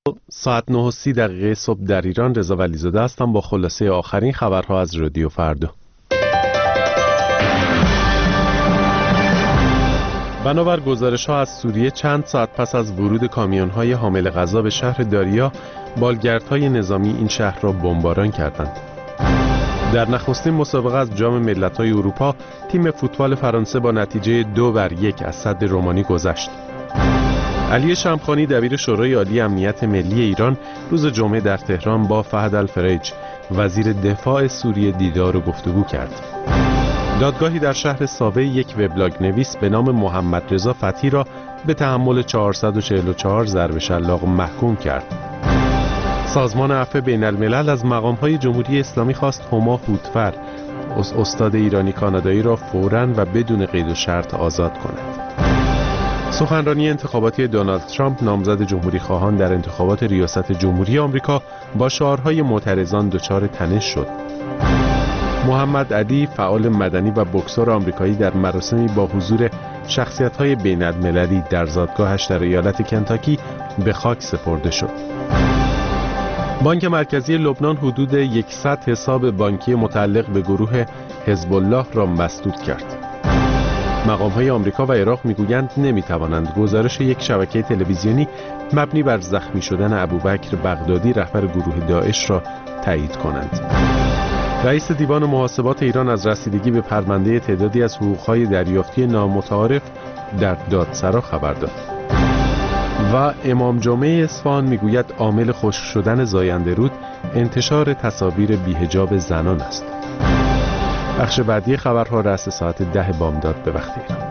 ساعت 9:30 صبح در ایران. رضا ولیزاده هستم با خلاصه آخرین خبرها از رادیو فردا. بنابر گزارش‌ها از سوریه چند ساعت پس از ورود کامیون‌های حامل غذا به شهر داریا، بالگردهای نظامی این شهر را بمباران کردند. در نخستین مسابقه از جام ملت‌های اروپا، تیم فوتبال فرانسه با نتیجه 2-1 از سد رومانی گذشت. علی شمخانی دبیر شورای عالی امنیت ملی ایران روز جمعه در تهران با فهد الفریج وزیر دفاع سوریه دیدار و گفتگو کرد. دادگاهی در شهر ساوه یک وبلاگ نویس به نام محمد رضا فتحی را به تحمل 444 ضرب شلاق محکوم کرد. سازمان عفو بین الملل از مقام‌های جمهوری اسلامی خواست هما هوتفر استاد ایرانی کانادایی را فوراً و بدون قید و شرط آزاد کند. سخنرانی انتخاباتی دونالد ترامپ نامزد جمهوری خواهان در انتخابات ریاست جمهوری آمریکا با شعارهای معترضان دچار تنش شد. محمد علی فعال مدنی و بوکسور آمریکایی در مراسمی با حضور شخصیت‌های بین‌المللی در زادگاهش در ایالت کنتاکی به خاک سپرده شد. بانک مرکزی لبنان حدود 100 حساب بانکی متعلق به گروه حزب الله را مسدود کرد. مقام‌های آمریکا و عراق می‌گویند نمی‌توانند گزارش یک شبکه تلویزیونی مبنی بر زخمی شدن ابوبکر بغدادی رهبر گروه داعش را تایید کنند. رئیس دیوان محاسبات ایران از رسیدگی به پرونده تعدادی از حقوق‌های دریافتی نامتعارف در دادسرا خبر داد. و امام جمعه اصفهان میگوید عامل خشک شدن زاینده رود انتشار تصاویر بی‌حجاب زنان است. بخش بعدی خبرها رأس ساعت 10 بامداد به وقت ایران.